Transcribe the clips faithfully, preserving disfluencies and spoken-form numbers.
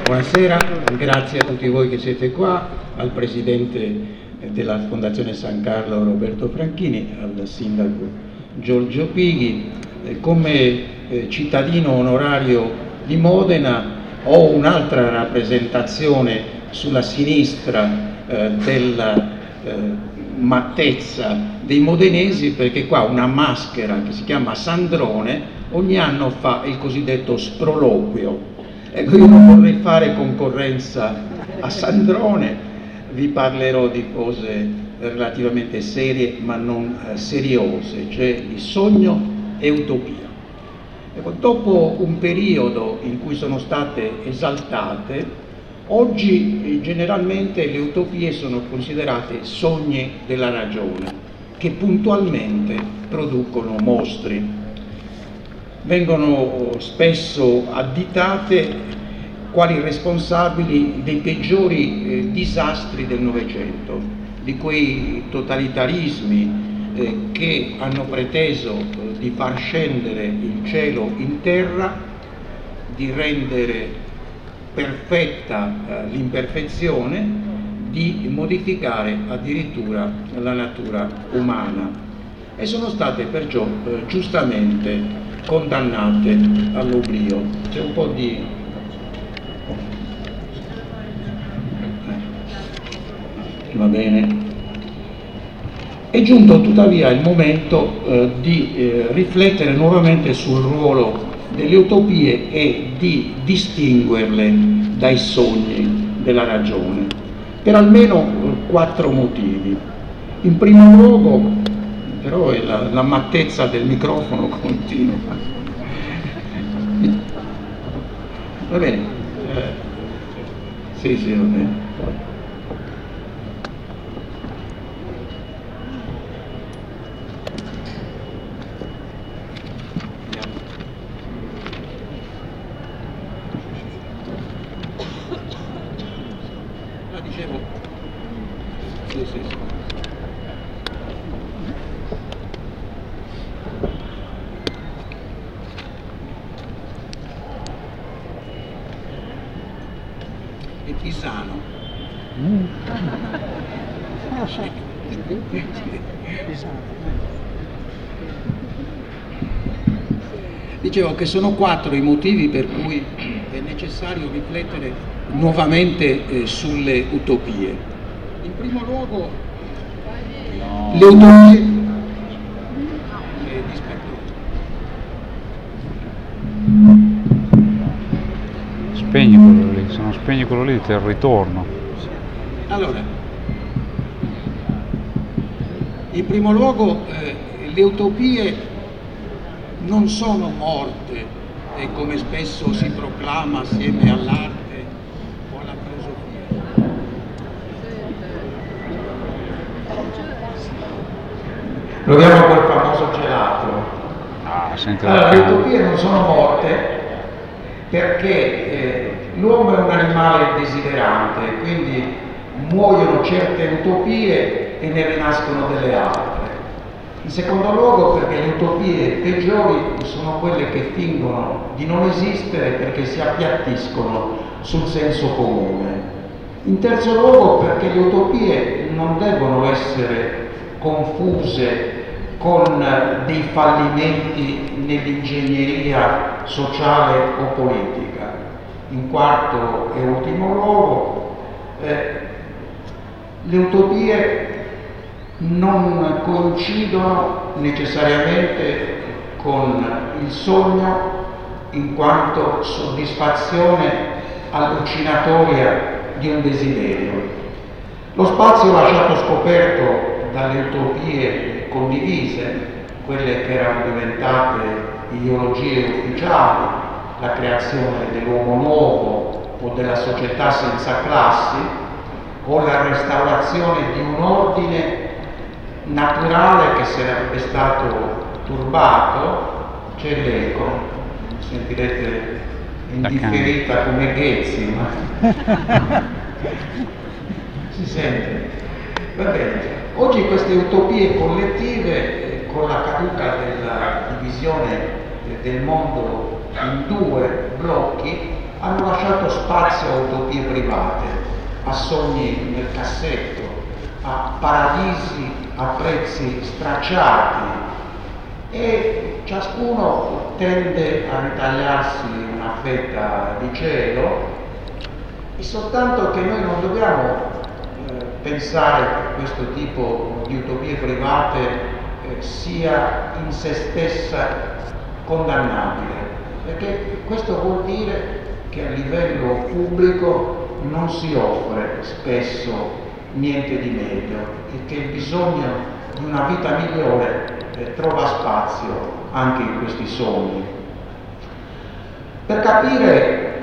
Buonasera, grazie a tutti voi che siete qua, al Presidente della Fondazione San Carlo Roberto Franchini, al Sindaco Giorgio Pighi. Come eh, cittadino onorario di Modena ho un'altra rappresentazione sulla sinistra eh, della eh, mattezza dei modenesi, perché qua una maschera che si chiama Sandrone ogni anno fa il cosiddetto sproloquio. Ecco, io non vorrei fare concorrenza a Sandrone, vi parlerò di cose relativamente serie ma non eh, seriose, cioè di sogno e utopia. Ecco, dopo un periodo in cui sono state esaltate, oggi eh, generalmente le utopie sono considerate sogni della ragione, che puntualmente producono mostri. Vengono spesso additate quali responsabili dei peggiori eh, disastri del Novecento, di quei totalitarismi eh, che hanno preteso eh, di far scendere il cielo in terra, di rendere perfetta eh, l'imperfezione, di modificare addirittura la natura umana, e sono state perciò eh, giustamente condannate all'oblio. C'è un po' di... va bene. È giunto tuttavia il momento eh, di eh, riflettere nuovamente sul ruolo delle utopie e di distinguerle dai sogni della ragione, per almeno eh, quattro motivi. In primo luogo, però è la, la mattezza del microfono continua. Va bene? Eh, sì, sì, va bene. Ah, dicevo. Sì, sì, sì. E Pisano. Mm. Dicevo che sono quattro i motivi per cui è necessario riflettere nuovamente eh, sulle utopie. In primo luogo, no. le utopie... Eh, Spegni quello lì, se non spegni quello lì ti ritorno. Allora, in primo luogo eh, le utopie non sono morte, e come spesso si proclama assieme all'arte o alla filosofia. Proviamo col famoso gelato. Ah, senti. Allora, le utopie non sono morte perché eh, l'uomo è un animale desiderante, quindi muoiono certe utopie e ne rinascono delle altre. In secondo luogo perché le utopie peggiori sono quelle che fingono di non esistere perché si appiattiscono sul senso comune. In terzo luogo perché le utopie non devono essere confuse con dei fallimenti nell'ingegneria sociale o politica. In quarto e ultimo luogo, eh, le utopie non coincidono necessariamente con il sogno in quanto soddisfazione allucinatoria di un desiderio. Lo spazio lasciato scoperto dalle utopie condivise, quelle che erano diventate ideologie ufficiali, la creazione dell'uomo nuovo o della società senza classi, o la restaurazione di un ordine naturale che sarebbe stato turbato, c'è l'eco, sentirete indifferita come Ghezzi, ma si sente. Va bene, oggi queste utopie collettive, con la caduta della divisione del mondo in due blocchi, hanno lasciato spazio a utopie private, a sogni nel cassetto, a paradisi a prezzi stracciati, e ciascuno tende a ritagliarsi una fetta di cielo, e soltanto che noi non dobbiamo eh, pensare che questo tipo di utopie private eh, sia in se stessa condannabile, perché questo vuol dire che a livello pubblico non si offre spesso niente di meglio e che il bisogno di una vita migliore eh, trova spazio anche in questi sogni. Per capire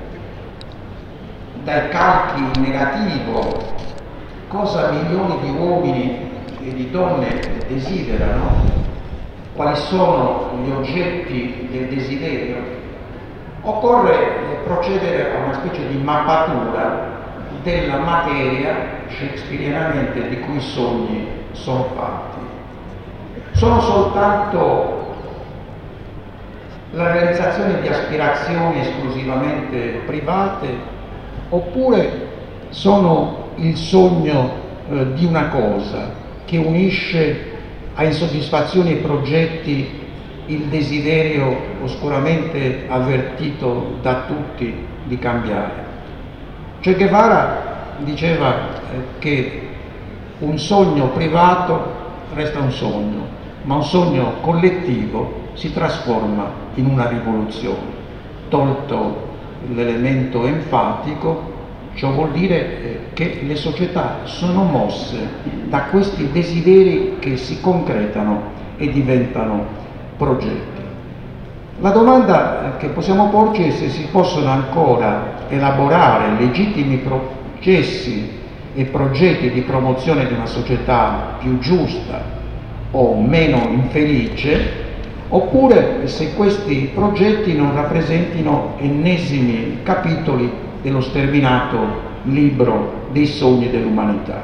dai calchi in negativo cosa milioni di uomini e di donne desiderano, quali sono gli oggetti del desiderio, occorre procedere a una specie di mappatura della materia shakespearianamente di cui i sogni sono fatti. Sono soltanto la realizzazione di aspirazioni esclusivamente private, oppure sono il sogno eh, di una cosa che unisce a insoddisfazioni e progetti il desiderio oscuramente avvertito da tutti di cambiare. Che Guevara diceva eh, che un sogno privato resta un sogno, ma un sogno collettivo si trasforma in una rivoluzione. Tolto l'elemento enfatico, ciò vuol dire eh, che le società sono mosse da questi desideri che si concretano e diventano progetti. La domanda che possiamo porci è se si possono ancora elaborare legittimi processi e progetti di promozione di una società più giusta o meno infelice, oppure se questi progetti non rappresentino ennesimi capitoli dello sterminato libro dei sogni dell'umanità.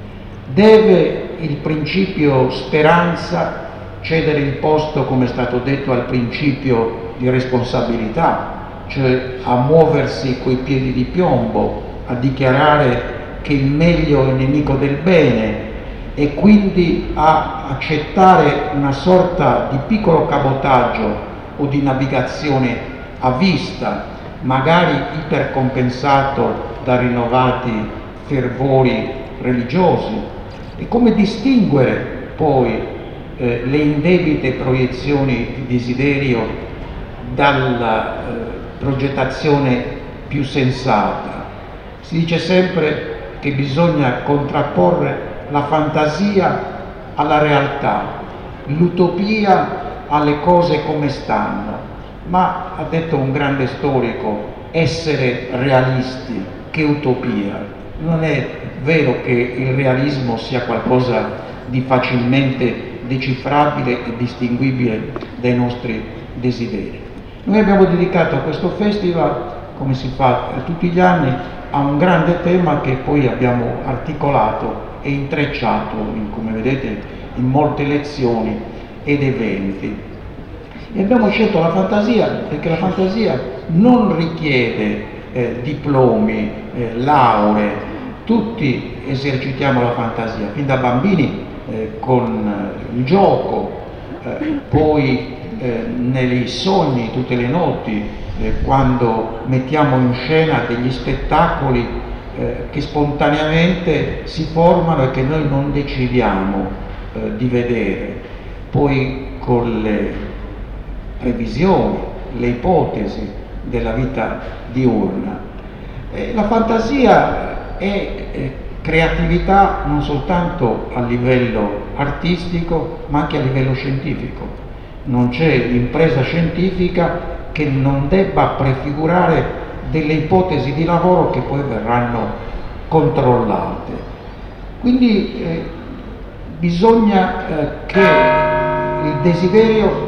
Deve il principio speranza cedere il posto, come è stato detto, al principio di responsabilità, cioè a muoversi coi piedi di piombo, a dichiarare che il meglio è nemico del bene e quindi a accettare una sorta di piccolo cabotaggio o di navigazione a vista, magari ipercompensato da rinnovati fervori religiosi? E come distinguere poi eh, le indebite proiezioni di desiderio dalla eh, progettazione più sensata? Si dice sempre che bisogna contrapporre la fantasia alla realtà, l'utopia alle cose come stanno, ma ha detto un grande storico, essere realisti, che utopia. Non è vero che il realismo sia qualcosa di facilmente decifrabile e distinguibile dai nostri desideri. Noi abbiamo dedicato a questo festival, come si fa tutti gli anni, a un grande tema che poi abbiamo articolato e intrecciato, in, come vedete, in molte lezioni ed eventi. E abbiamo scelto la fantasia perché la fantasia non richiede eh, diplomi, eh, lauree, tutti esercitiamo la fantasia, fin da bambini eh, con il gioco, eh, poi eh, nei sogni tutte le notti, eh, quando mettiamo in scena degli spettacoli eh, che spontaneamente si formano e che noi non decidiamo eh, di vedere, poi con le previsioni, le ipotesi della vita diurna. E la fantasia è eh, creatività non soltanto a livello artistico ma anche a livello scientifico. Non c'è impresa scientifica che non debba prefigurare delle ipotesi di lavoro che poi verranno controllate. Quindi eh, bisogna eh, che il desiderio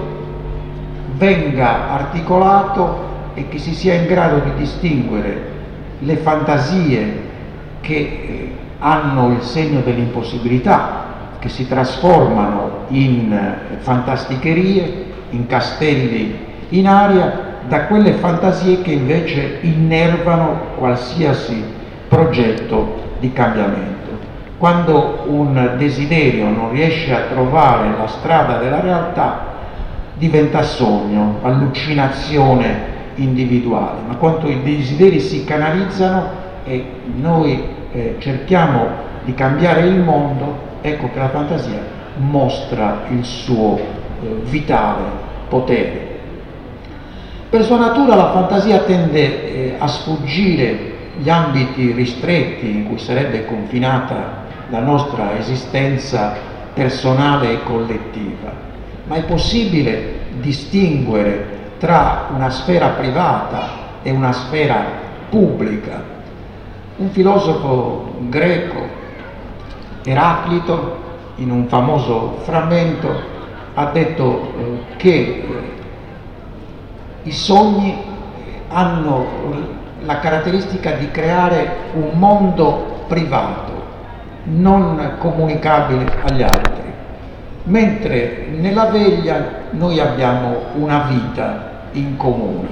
venga articolato e che si sia in grado di distinguere le fantasie che eh, hanno il segno dell'impossibilità, che si trasformano in eh, fantasticherie, in castelli in aria, da quelle fantasie che invece innervano qualsiasi progetto di cambiamento. Quando un desiderio non riesce a trovare la strada della realtà, diventa sogno, allucinazione individuale, ma quando i desideri si canalizzano e noi eh, cerchiamo di cambiare il mondo, ecco che la fantasia mostra il suo eh, vitale potere. Per sua natura la fantasia tende eh, a sfuggire gli ambiti ristretti in cui sarebbe confinata la nostra esistenza personale e collettiva, ma è possibile distinguere tra una sfera privata e una sfera pubblica. Un filosofo greco, Eraclito, in un famoso frammento, ha detto eh, che eh, i sogni hanno la caratteristica di creare un mondo privato, non comunicabile agli altri, mentre nella veglia noi abbiamo una vita in comune.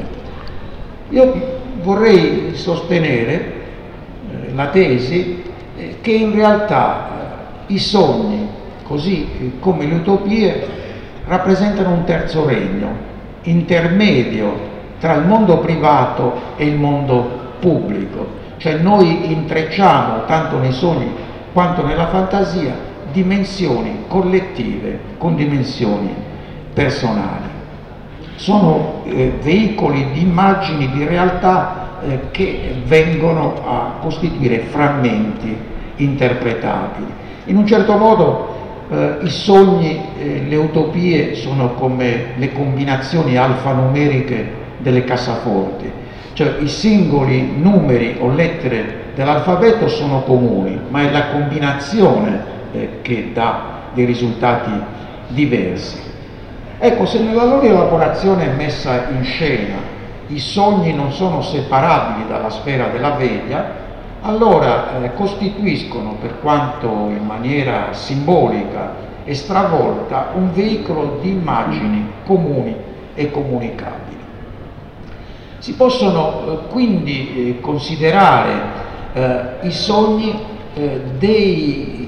Io vorrei sostenere eh, la tesi eh, che in realtà eh, i sogni, così eh, come le utopie, rappresentano un terzo regno, intermedio tra il mondo privato e il mondo pubblico, cioè noi intrecciamo tanto nei sogni quanto nella fantasia dimensioni collettive con dimensioni personali. Sono eh, veicoli di immagini, di realtà eh, che vengono a costituire frammenti interpretabili. In un certo modo eh, i sogni, eh, le utopie sono come le combinazioni alfanumeriche delle cassaforti, cioè i singoli numeri o lettere dell'alfabeto sono comuni, ma è la combinazione eh, che dà dei risultati diversi. Ecco, se nella loro elaborazione messa in scena i sogni non sono separabili dalla sfera della veglia, allora eh, costituiscono, per quanto in maniera simbolica e stravolta, un veicolo di immagini comuni e comunicabili. Si possono eh, quindi eh, considerare eh, i sogni eh, dei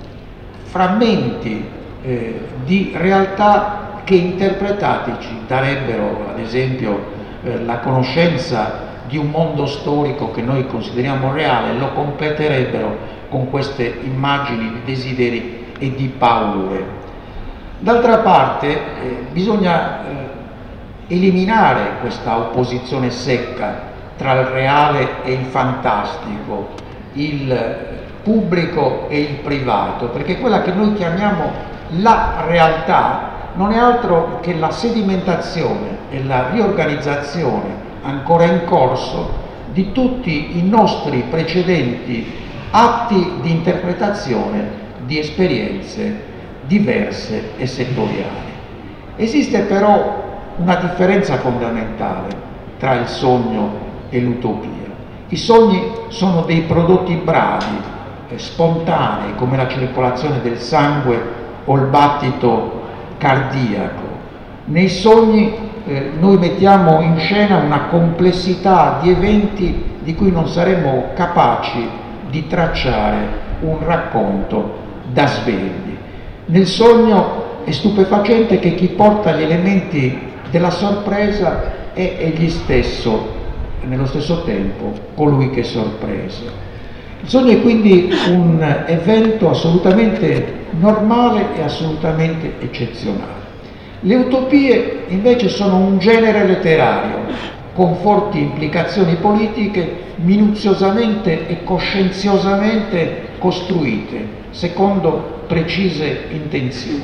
frammenti eh, di realtà che interpretati ci darebbero, ad esempio, eh, la conoscenza di un mondo storico che noi consideriamo reale, lo completerebbero con queste immagini di desideri e di paure. D'altra parte eh, bisogna eh, eliminare questa opposizione secca tra il reale e il fantastico, il pubblico e il privato, perché quella che noi chiamiamo la realtà non è altro che la sedimentazione e la riorganizzazione ancora in corso di tutti i nostri precedenti atti di interpretazione di esperienze diverse e settoriali. Esiste però una differenza fondamentale tra il sogno e l'utopia. I sogni sono dei prodotti bravi, eh, spontanei, come la circolazione del sangue o il battito cardiaco. Nei sogni eh, noi mettiamo in scena una complessità di eventi di cui non saremmo capaci di tracciare un racconto da svegli. Nel sogno è stupefacente che chi porta gli elementi della sorpresa è egli stesso, nello stesso tempo, colui che sorprese. Il sogno è quindi un evento assolutamente normale e assolutamente eccezionale. Le utopie invece sono un genere letterario con forti implicazioni politiche minuziosamente e coscienziosamente costruite secondo precise intenzioni.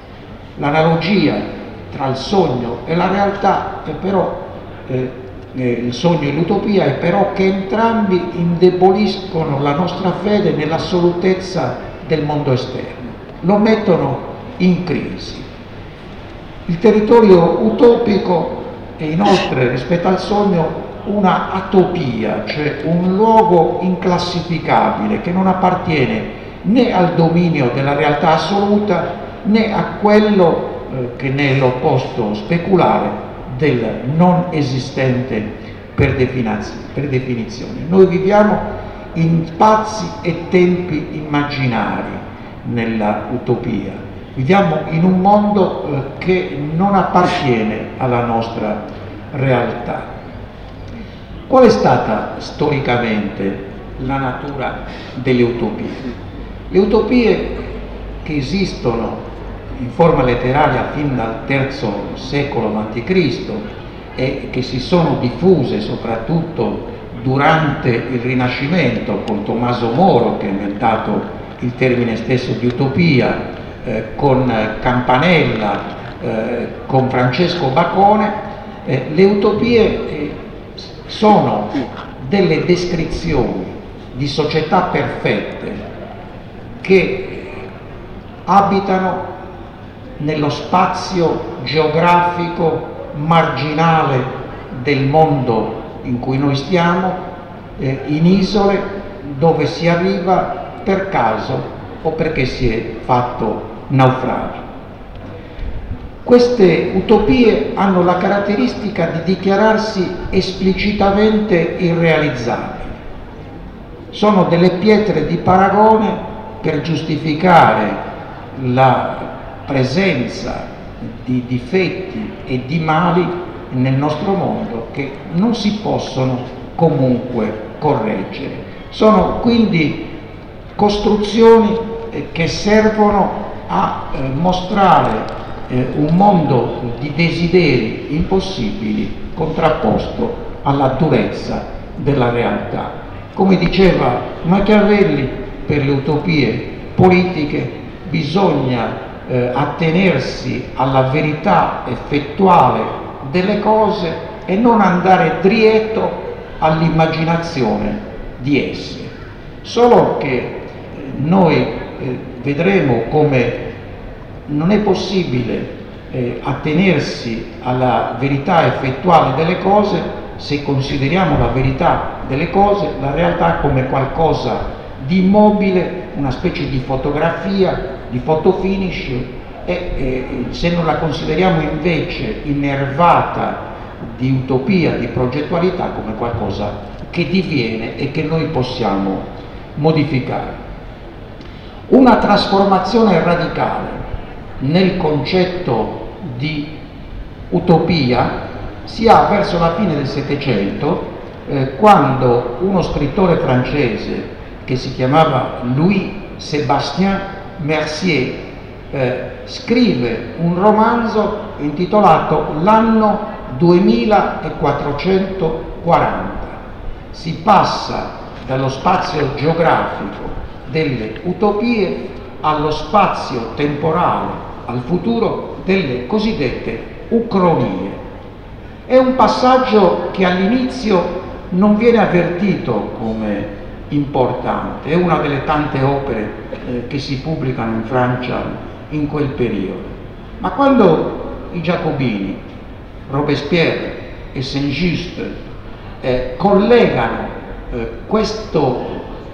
L'analogia tra il sogno e la realtà è però eh, eh, il sogno e l'utopia è però che entrambi indeboliscono la nostra fede nell'assolutezza del mondo esterno, lo mettono in crisi. Il territorio utopico è inoltre rispetto al sogno una atopia, cioè un luogo inclassificabile che non appartiene né al dominio della realtà assoluta né a quello eh, che nell'opposto speculare del non esistente per definizione. Noi viviamo in spazi e tempi immaginari nella utopia, viviamo in un mondo eh, che non appartiene alla nostra realtà. Qual è stata storicamente la natura delle utopie? Le utopie che esistono in forma letteraria fin dal terzo secolo avanti Cristo e che si sono diffuse soprattutto durante il Rinascimento con Tommaso Moro, che ha inventato il termine stesso di utopia, eh, con Campanella, eh, con Francesco Bacone, eh, le utopie eh, sono delle descrizioni di società perfette che abitano nello spazio geografico marginale del mondo in cui noi stiamo, eh, in isole dove si arriva per caso o perché si è fatto naufragio. Queste utopie hanno la caratteristica di dichiararsi esplicitamente irrealizzabili. Sono delle pietre di paragone per giustificare la presenza di difetti e di mali nel nostro mondo che non si possono comunque correggere. Sono quindi costruzioni che servono a eh, mostrare eh, un mondo di desideri impossibili contrapposto alla durezza della realtà. Come diceva Machiavelli, per le utopie politiche bisogna eh, attenersi alla verità effettuale delle cose e non andare dietro all'immaginazione di esse. Solo che eh, noi eh, vedremo come non è possibile eh, attenersi alla verità effettuale delle cose se consideriamo la verità delle cose, la realtà, come qualcosa di immobile, una specie di fotografia, di fotofinish, e eh, se non la consideriamo invece innervata di utopia, di progettualità, come qualcosa che diviene e che noi possiamo modificare. Una trasformazione radicale nel concetto di utopia si ha verso la fine del Settecento, eh, quando uno scrittore francese che si chiamava Louis Sébastien Mercier eh, scrive un romanzo intitolato L'anno duemilaquattrocentoquaranta. Si passa dallo spazio geografico delle utopie allo spazio temporale, al futuro delle cosiddette ucronie. È un passaggio che all'inizio non viene avvertito come importante, è una delle tante opere eh, che si pubblicano in Francia in quel periodo. Ma quando i Giacobini, Robespierre e Saint-Just eh, collegano eh, questo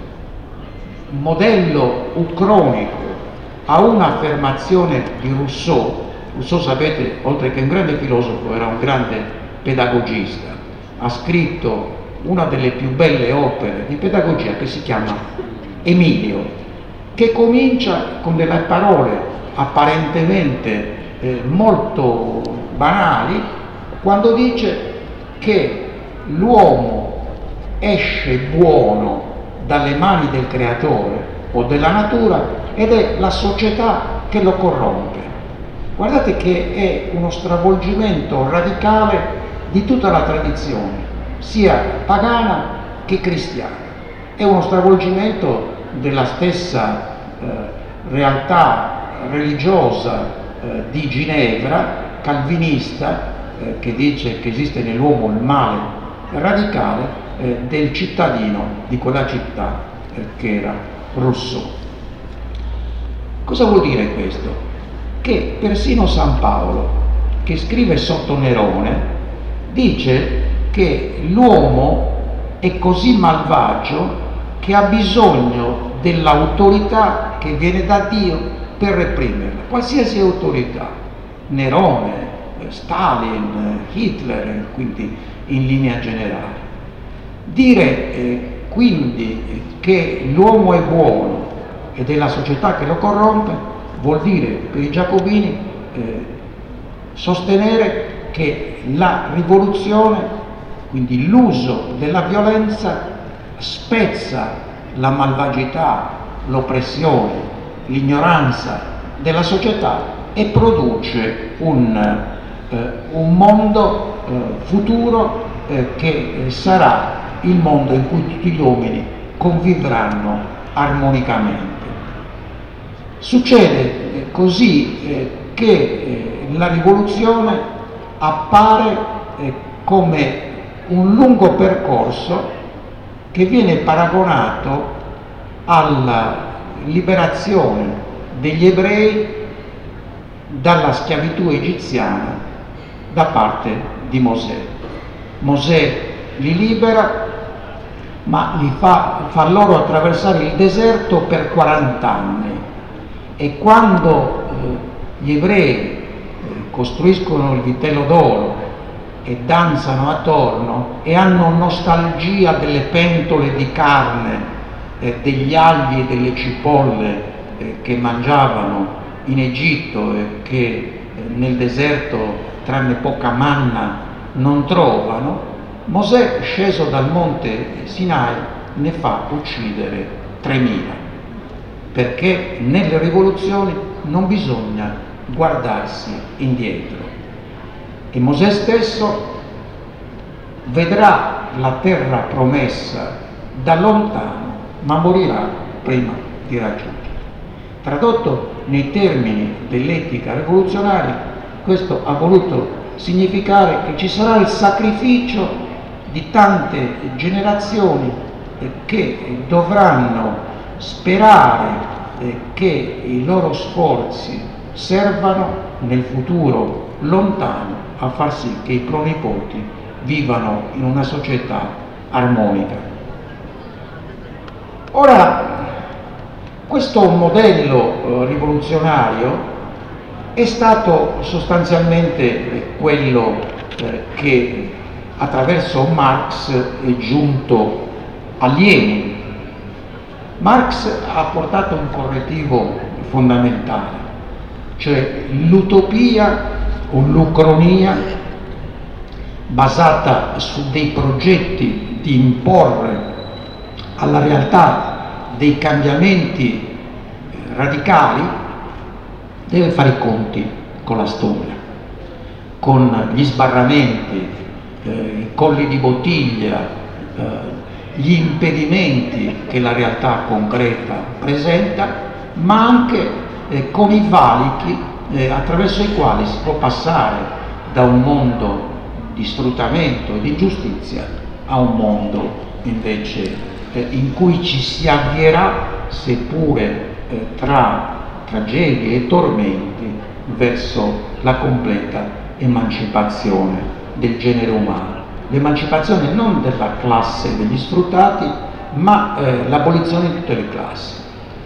modello ucronico a un'affermazione di Rousseau, Rousseau, sapete, oltre che un grande filosofo, era un grande pedagogista, ha scritto una delle più belle opere di pedagogia che si chiama Emilio, che comincia con delle parole apparentemente eh, molto banali, quando dice che l'uomo esce buono dalle mani del creatore o della natura ed è la società che lo corrompe. Guardate che è uno stravolgimento radicale di tutta la tradizione, sia pagana che cristiana. È uno stravolgimento della stessa eh, realtà religiosa eh, di Ginevra, calvinista, eh, che dice che esiste nell'uomo il male radicale, eh, del cittadino di quella città eh, che era Rousseau. Cosa vuol dire questo? Che persino San Paolo, che scrive sotto Nerone, dice che l'uomo è così malvagio che ha bisogno dell'autorità che viene da Dio per reprimerla, qualsiasi autorità. Nerone, eh, Stalin, eh, Hitler, quindi in linea generale. Dire eh, quindi eh, che l'uomo è buono ed è la società che lo corrompe vuol dire per i giacobini eh, sostenere che la rivoluzione, quindi l'uso della violenza, spezza la malvagità, l'oppressione, l'ignoranza della società e produce un, eh, un mondo eh, futuro eh, che sarà il mondo in cui tutti gli uomini convivranno armonicamente. Succede eh, così eh, che eh, la rivoluzione appare eh, come un lungo percorso che viene paragonato alla liberazione degli ebrei dalla schiavitù egiziana da parte di Mosè. Mosè li libera, ma li fa, fa loro attraversare il deserto per quaranta anni, e quando eh, gli ebrei eh, costruiscono il vitello d'oro e danzano attorno e hanno nostalgia delle pentole di carne, eh, degli agli e delle cipolle eh, che mangiavano in Egitto e che eh, nel deserto, tranne poca manna, non trovano, Mosè, sceso dal monte Sinai, ne fa uccidere tremila, perché nelle rivoluzioni non bisogna guardarsi indietro. E Mosè stesso vedrà la terra promessa da lontano, ma morirà prima di raggiungerla. Tradotto nei termini dell'etica rivoluzionaria, questo ha voluto significare che ci sarà il sacrificio di tante generazioni che dovranno sperare che i loro sforzi servano nel futuro lontano a far sì che i pronipoti vivano in una società armonica. Ora, questo modello rivoluzionario è stato sostanzialmente quello che attraverso Marx è giunto a Lenin. Marx ha portato un correttivo fondamentale, cioè l'utopia o l'ucronia basata su dei progetti di imporre alla realtà dei cambiamenti radicali deve fare i conti con la storia, con gli sbarramenti, eh, i colli di bottiglia, eh, gli impedimenti che la realtà concreta presenta, ma anche eh, con i valichi eh, attraverso i quali si può passare da un mondo di sfruttamento e di ingiustizia a un mondo invece eh, in cui ci si avvierà, seppure eh, tra tragedie e tormenti, verso la completa emancipazione del genere umano. L'emancipazione non della classe degli sfruttati, ma eh, l'abolizione di tutte le classi.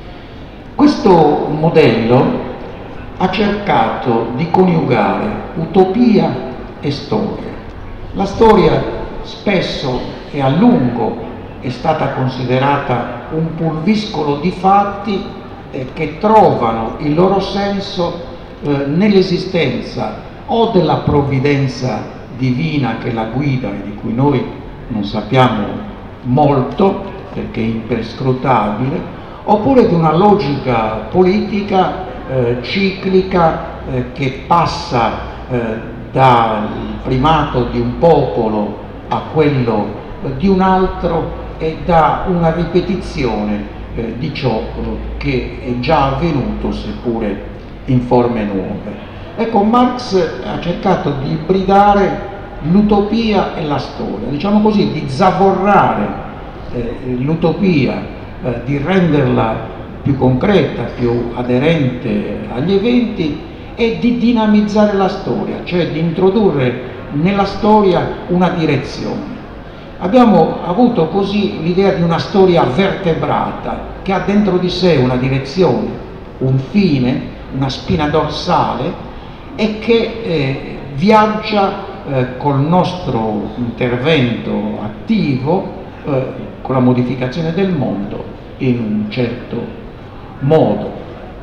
Questo modello ha cercato di coniugare utopia e storia. La storia spesso e a lungo è stata considerata un pulviscolo di fatti eh, che trovano il loro senso eh, nell'esistenza o della provvidenza divina che la guida e di cui noi non sappiamo molto perché è imperscrutabile, oppure di una logica politica eh, ciclica eh, che passa eh, dal primato di un popolo a quello eh, di un altro e da una ripetizione eh, di ciò che è già avvenuto, seppure in forme nuove. Ecco, Marx ha cercato di ibridare l'utopia e la storia, diciamo così, di zavorrare eh, l'utopia, eh, di renderla più concreta, più aderente agli eventi, e di dinamizzare la storia, cioè di introdurre nella storia una direzione. Abbiamo avuto così l'idea di una storia vertebrata che ha dentro di sé una direzione, un fine, una spina dorsale, e che eh, viaggia eh, col nostro intervento attivo, eh, con la modificazione del mondo in un certo modo.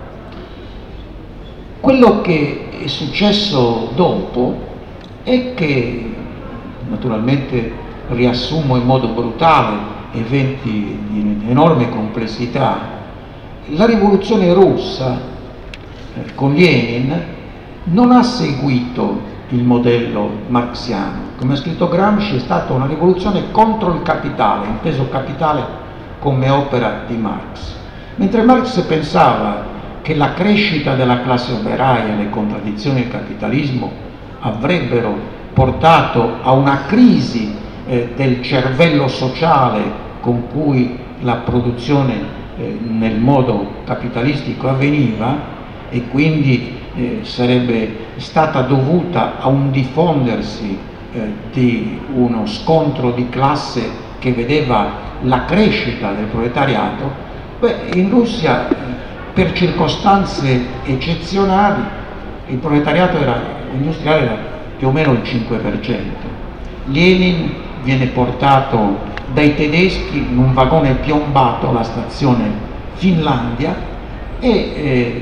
Quello che è successo dopo è che, naturalmente riassumo in modo brutale eventi di enorme complessità, la rivoluzione russa eh, con Lenin non ha seguito il modello marxiano. Come ha scritto Gramsci, è stata una rivoluzione contro il capitale, inteso capitale come opera di Marx. Mentre Marx pensava che la crescita della classe operaia e le contraddizioni del capitalismo avrebbero portato a una crisi eh, del cervello sociale con cui la produzione eh, nel modo capitalistico avveniva, e quindi eh, sarebbe stata dovuta a un diffondersi eh, di uno scontro di classe che vedeva la crescita del proletariato, beh, in Russia, per circostanze eccezionali, il proletariato era, industriale era più o meno il cinque per cento. Lenin viene portato dai tedeschi in un vagone piombato alla stazione Finlandia e eh,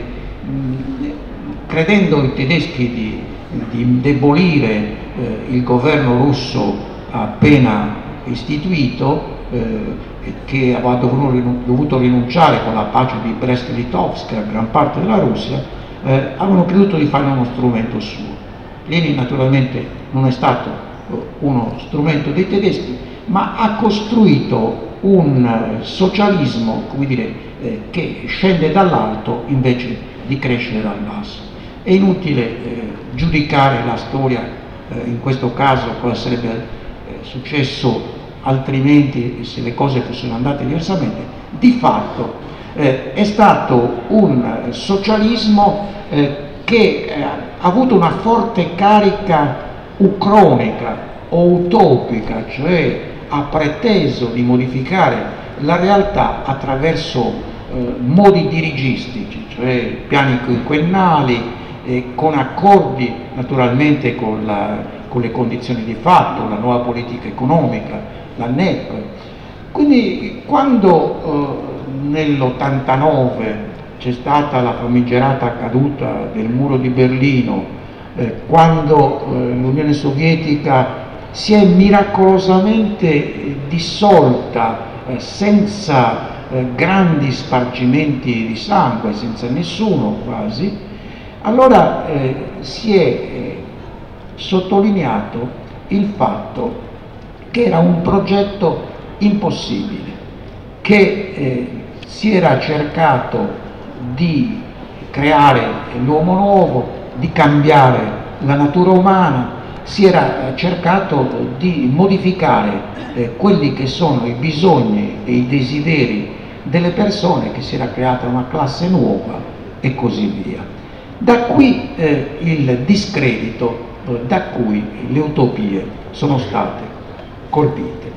credendo i tedeschi di, di indebolire eh, il governo russo appena istituito, eh, che aveva dovuto rinunciare con la pace di Brest-Litovsk a gran parte della Russia, eh, avevano creduto di fare uno strumento suo. Lenin naturalmente non è stato uno strumento dei tedeschi, ma ha costruito un socialismo, come dire, eh, che scende dall'alto invece di crescere dal basso. È inutile eh, giudicare la storia, eh, in questo caso cosa sarebbe eh, successo altrimenti se le cose fossero andate diversamente. Di fatto eh, è stato un socialismo eh, che eh, ha avuto una forte carica ucronica o utopica, cioè ha preteso di modificare la realtà attraverso eh, modi dirigistici, cioè piani quinquennali, eh, con accordi naturalmente con, la, con le condizioni di fatto, la nuova politica economica, la N E P. Quindi quando eh, nell'ottantanove c'è stata la famigerata caduta del muro di Berlino, eh, quando eh, l'Unione Sovietica si è miracolosamente dissolta eh, senza eh, grandi spargimenti di sangue, senza nessuno quasi, allora eh, si è eh, sottolineato il fatto che era un progetto impossibile, che eh, si era cercato di creare l'uomo nuovo, di cambiare la natura umana, si era cercato di modificare eh, quelli che sono i bisogni e i desideri delle persone, che si era creata una classe nuova e così via. Da qui eh, il discredito, eh, da cui le utopie sono state colpite.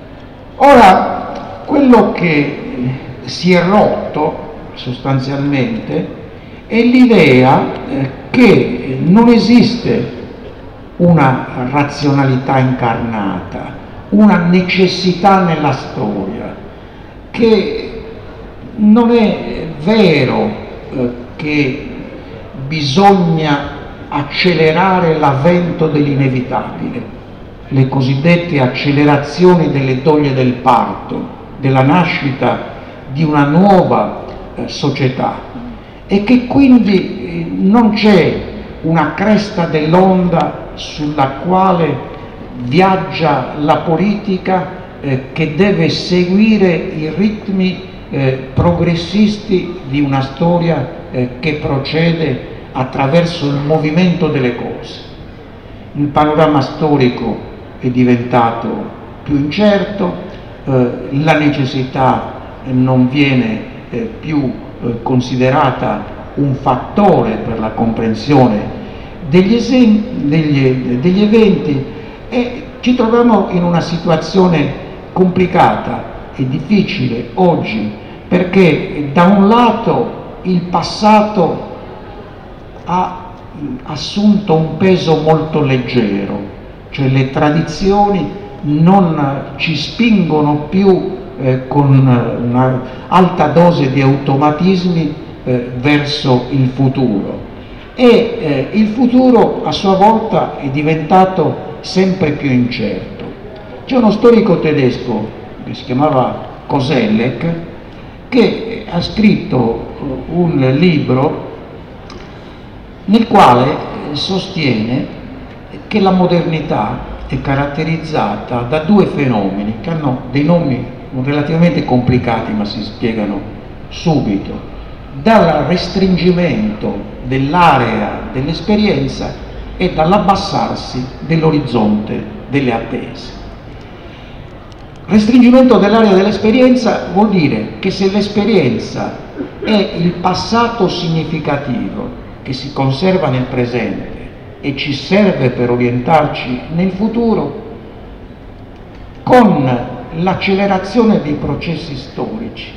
Ora, quello che si è rotto sostanzialmente è l'idea eh, che non esiste una razionalità incarnata, una necessità nella storia, che non è vero eh, che bisogna accelerare l'avvento dell'inevitabile, le cosiddette accelerazioni delle doglie del parto, della nascita di una nuova eh, società, e che quindi eh, non c'è una cresta dell'onda sulla quale viaggia la politica eh, che deve seguire i ritmi eh, progressisti di una storia eh, che procede attraverso il movimento delle cose. Il panorama storico è diventato più incerto, eh, la necessità non viene eh, più eh, considerata un fattore per la comprensione degli, esem- degli, degli eventi, e ci troviamo in una situazione complicata e difficile oggi, perché da un lato il passato ha assunto un peso molto leggero, cioè le tradizioni non ci spingono più eh, con una alta dose di automatismi eh, verso il futuro, e eh, il futuro a sua volta è diventato sempre più incerto. C'è uno storico tedesco che si chiamava Koselleck che ha scritto un libro nel quale sostiene che la modernità è caratterizzata da due fenomeni che hanno dei nomi relativamente complicati ma si spiegano subito: dal restringimento dell'area dell'esperienza e dall'abbassarsi dell'orizzonte delle attese. Restringimento dell'area dell'esperienza vuol dire che se l'esperienza è il passato significativo che si conserva nel presente e ci serve per orientarci nel futuro, con l'accelerazione dei processi storici,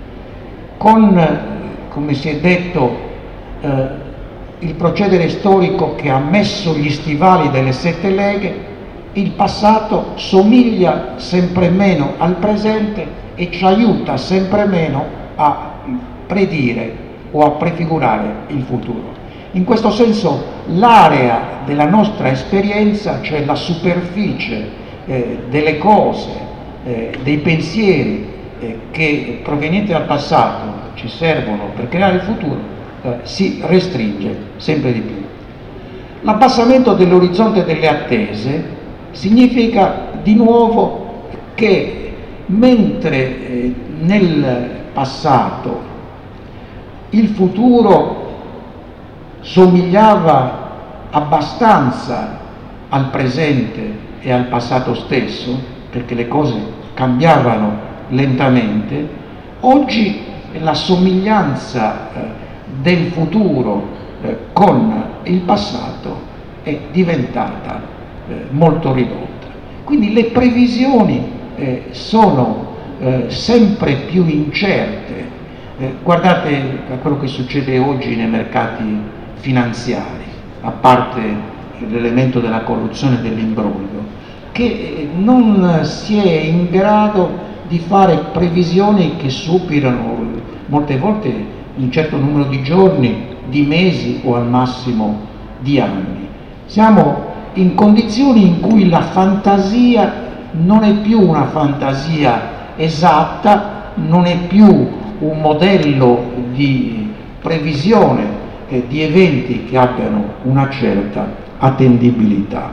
con, come si è detto, eh, il procedere storico che ha messo gli stivali delle sette leghe, il passato somiglia sempre meno al presente e ci aiuta sempre meno a predire o a prefigurare il futuro. In questo senso l'area della nostra esperienza, cioè la superficie eh, delle cose, eh, dei pensieri eh, che provenienti dal passato ci servono per creare il futuro, eh, si restringe sempre di più. L'abbassamento dell'orizzonte delle attese significa di nuovo che mentre eh, nel passato il futuro somigliava abbastanza al presente e al passato stesso, perché le cose cambiavano lentamente, oggi la somiglianza eh, del futuro eh, con il passato è diventata eh, molto ridotta. Quindi le previsioni eh, sono eh, sempre più incerte. Eh, guardate a quello che succede oggi nei mercati finanziari, a parte l'elemento della corruzione e dell'imbroglio, che non si è in grado di fare previsioni che superano molte volte un certo numero di giorni, di mesi o al massimo di anni. Siamo in condizioni in cui la fantasia non è più una fantasia esatta, non è più un modello di previsione di eventi che abbiano una certa attendibilità.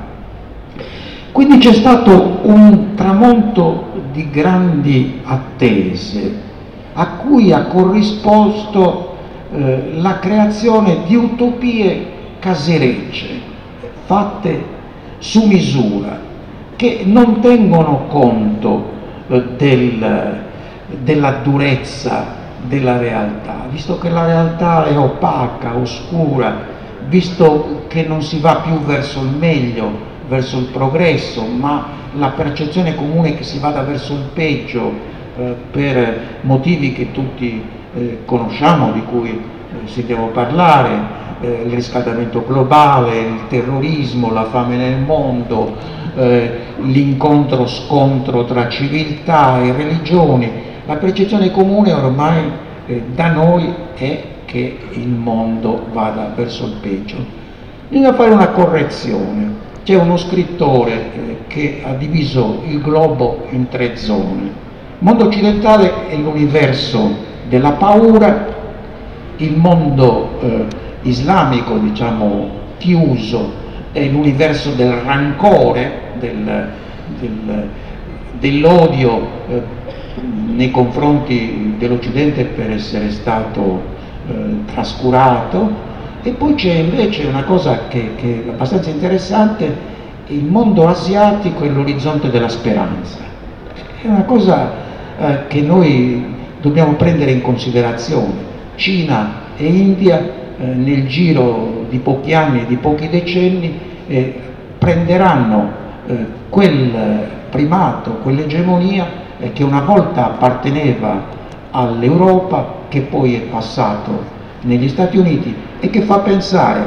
Quindi c'è stato un tramonto di grandi attese a cui ha corrisposto eh, la creazione di utopie caserecce fatte su misura, che non tengono conto eh, del, della durezza della realtà, visto che la realtà è opaca, oscura, visto che non si va più verso il meglio, verso il progresso, ma la percezione comune è che si vada verso il peggio eh, per motivi che tutti eh, conosciamo, di cui eh, sentiamo parlare, eh, il riscaldamento globale, il terrorismo, la fame nel mondo, eh, l'incontro-scontro tra civiltà e religioni. La percezione comune ormai eh, da noi è che il mondo vada verso il peggio. Bisogna fare una correzione. C'è uno scrittore eh, che ha diviso il globo in tre zone. Il mondo occidentale è l'universo della paura, il mondo eh, islamico, diciamo, chiuso, è l'universo del rancore, del, del, dell'odio eh, nei confronti dell'Occidente per essere stato eh, trascurato. E poi c'è invece una cosa che, che è abbastanza interessante: il mondo asiatico e l'orizzonte della speranza. È una cosa eh, che noi dobbiamo prendere in considerazione. Cina e India eh, nel giro di pochi anni, di pochi decenni, eh, prenderanno eh, quel primato, quell'egemonia che una volta apparteneva all'Europa, che poi è passato negli Stati Uniti e che fa pensare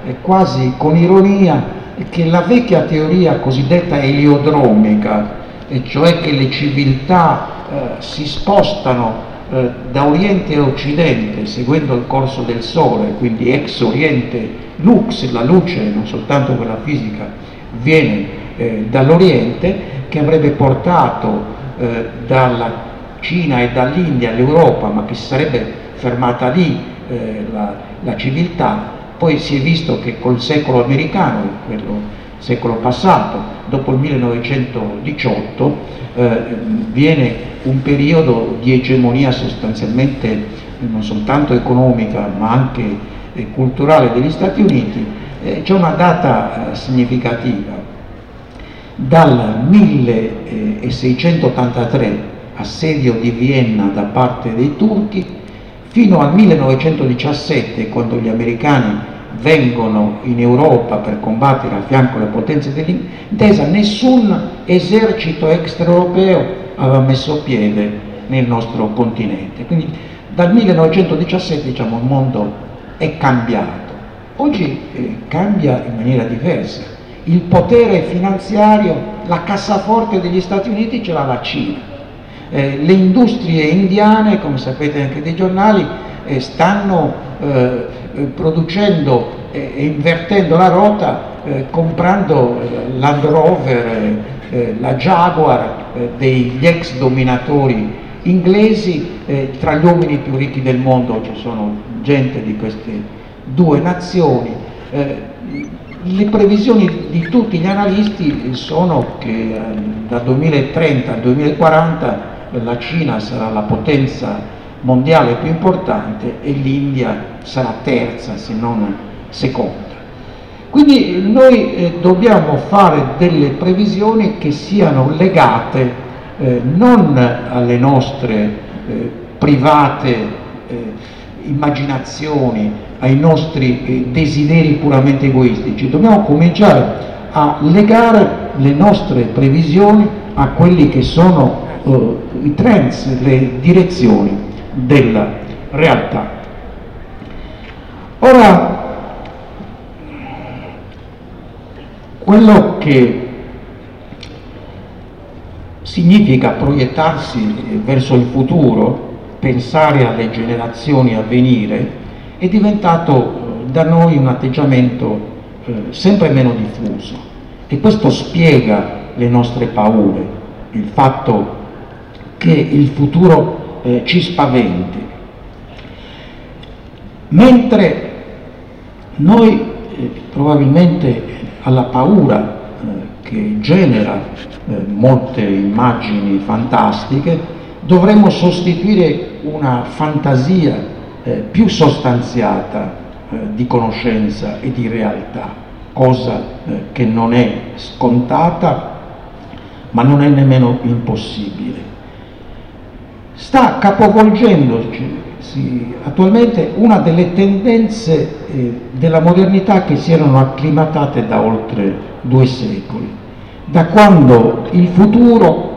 eh, quasi con ironia che la vecchia teoria cosiddetta eliodromica, e cioè che le civiltà eh, si spostano eh, da Oriente a Occidente seguendo il corso del Sole, quindi ex Oriente lux, la luce, non soltanto quella fisica, viene eh, dall'Oriente, che avrebbe portato eh, dalla Cina e dall'India all'Europa, ma che si sarebbe fermata lì eh, la, la civiltà. Poi si è visto che col secolo americano, quello secolo passato, dopo il millenovecentodiciotto, eh, viene un periodo di egemonia sostanzialmente non soltanto economica ma anche eh, culturale degli Stati Uniti. Eh, c'è una data eh, significativa: dal milleseicentottantatré, assedio di Vienna da parte dei turchi, fino al millenovecentodiciassette, quando gli americani vengono in Europa per combattere a fianco le potenze dell'intesa, nessun esercito extraeuropeo aveva messo piede nel nostro continente. Quindi dal millenovecentodiciassette, diciamo, il mondo è cambiato. Oggi eh, cambia in maniera diversa. Il potere finanziario, la cassaforte degli Stati Uniti ce l'ha la Cina. Eh, le industrie indiane, come sapete anche dai giornali, eh, stanno eh, producendo e eh, invertendo la rotta, eh, comprando eh, Land Rover, eh, la Jaguar eh, degli ex dominatori inglesi. Eh, tra gli uomini più ricchi del mondo ci sono gente di queste due nazioni. Eh, le previsioni di tutti gli analisti sono che eh, dal duemilatrenta al duemilaquaranta la Cina sarà la potenza mondiale più importante e l'India sarà terza, se non seconda. Quindi noi eh, dobbiamo fare delle previsioni che siano legate eh, non alle nostre eh, private eh, immaginazioni, ai nostri eh, desideri puramente egoistici. Dobbiamo cominciare a legare le nostre previsioni a quelli che sono eh, i trends, le direzioni della realtà. Ora, quello che significa proiettarsi verso il futuro, pensare alle generazioni a venire, è diventato da noi un atteggiamento eh, sempre meno diffuso, e questo spiega le nostre paure, il fatto che il futuro Eh, ci spaventi, mentre noi eh, probabilmente alla paura eh, che genera eh, molte immagini fantastiche dovremmo sostituire una fantasia eh, più sostanziata eh, di conoscenza e di realtà, cosa eh, che non è scontata ma non è nemmeno impossibile. Sta capovolgendoci sì, attualmente una delle tendenze eh, della modernità che si erano acclimatate da oltre due secoli, da quando il futuro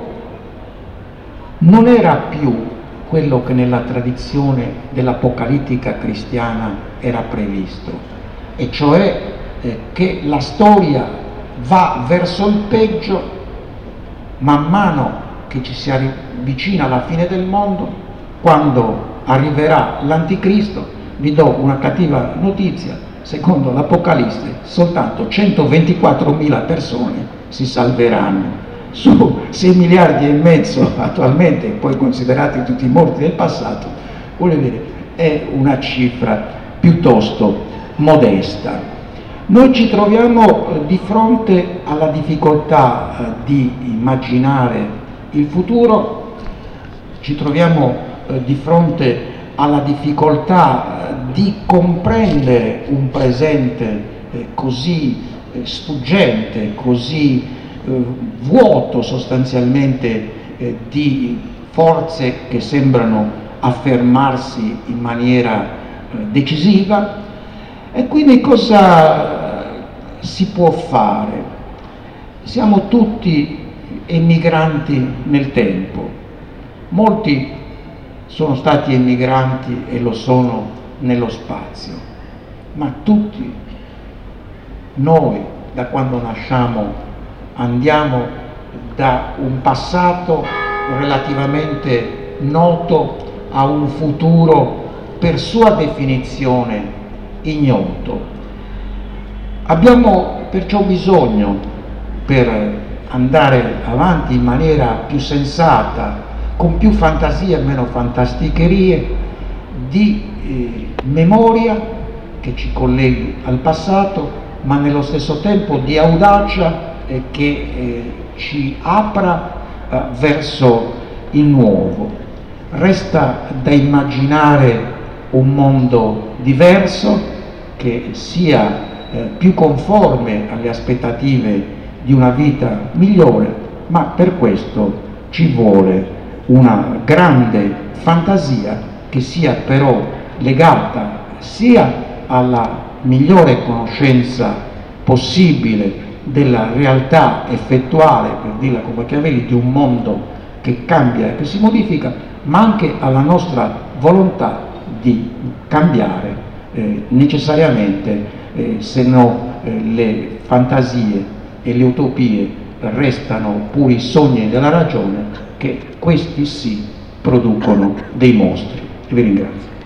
non era più quello che nella tradizione dell'apocalittica cristiana era previsto, e cioè eh, che la storia va verso il peggio man mano che ci si avvicina alla fine del mondo. Quando arriverà l'anticristo, vi do una cattiva notizia: secondo l'Apocalisse soltanto centoventiquattromila persone si salveranno su sei miliardi e mezzo attualmente, poi considerati tutti i morti del passato. Vuol dire, è una cifra piuttosto modesta. Noi ci troviamo di fronte alla difficoltà di immaginare il futuro, ci troviamo eh, di fronte alla difficoltà eh, di comprendere un presente eh, così eh, sfuggente, così eh, vuoto sostanzialmente eh, di forze che sembrano affermarsi in maniera eh, decisiva. E quindi cosa si può fare? Siamo tutti emigranti nel tempo. Molti sono stati emigranti e lo sono nello spazio, ma tutti Noi, da quando nasciamo, andiamo da un passato relativamente noto a un futuro per sua definizione ignoto. Abbiamo perciò bisogno, per andare avanti in maniera più sensata, con più fantasia e meno fantasticherie, di eh, memoria che ci colleghi al passato, ma nello stesso tempo di audacia eh, che eh, ci apra eh, verso il nuovo. Resta da immaginare un mondo diverso che sia eh, più conforme alle aspettative di una vita migliore, ma per questo ci vuole una grande fantasia che sia però legata sia alla migliore conoscenza possibile della realtà effettuale, per dirla con Machiavelli, di un mondo che cambia e che si modifica, ma anche alla nostra volontà di cambiare eh, necessariamente, eh, se no eh, le fantasie e le utopie restano puri sogni della ragione, che questi sì producono dei mostri. Vi ringrazio.